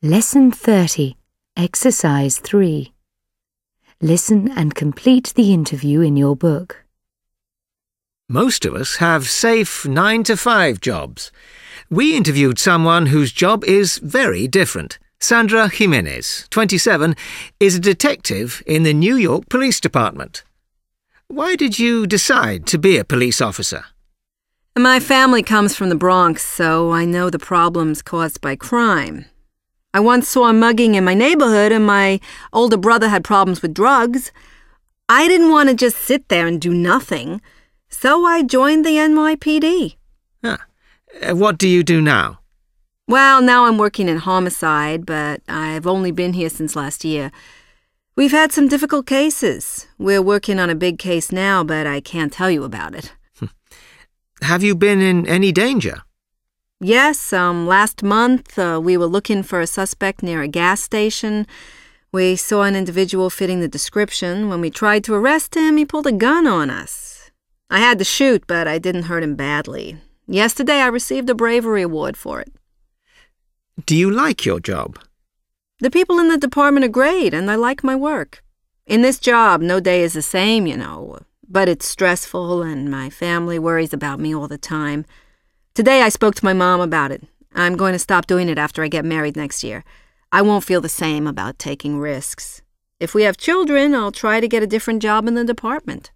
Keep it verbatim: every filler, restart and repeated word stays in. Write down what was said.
Lesson thirty, Exercise three. Listen and complete the interview in your book. Most of us have safe nine to five jobs. We interviewed someone whose job is very different. Sandra Jimenez, twenty-seven, is a detective in the New York Police Department. Why did you decide to be a police officer? My family comes from the Bronx, so I know the problems caused by crime. I once saw a mugging in my neighborhood, and my older brother had problems with drugs. I didn't want to just sit there and do nothing, so I joined the N Y P D. Huh. What do you do now? Well, now I'm working in homicide, but I've only been here since last year. We've had some difficult cases. We're working on a big case now, but I can't tell you about it. Have you been in any danger? Yes, um, last month uh, we were looking for a suspect near a gas station. We saw an individual fitting the description. When we tried to arrest him, he pulled a gun on us. I had to shoot, but I didn't hurt him badly. Yesterday I received a bravery award for it. Do you like your job? The people in the department are great, and I like my work. In this job, no day is the same, you know, but it's stressful, and my family worries about me all the time. Today I spoke to my mom about it. I'm going to stop doing it after I get married next year. I won't feel the same about taking risks. If we have children, I'll try to get a different job in the department.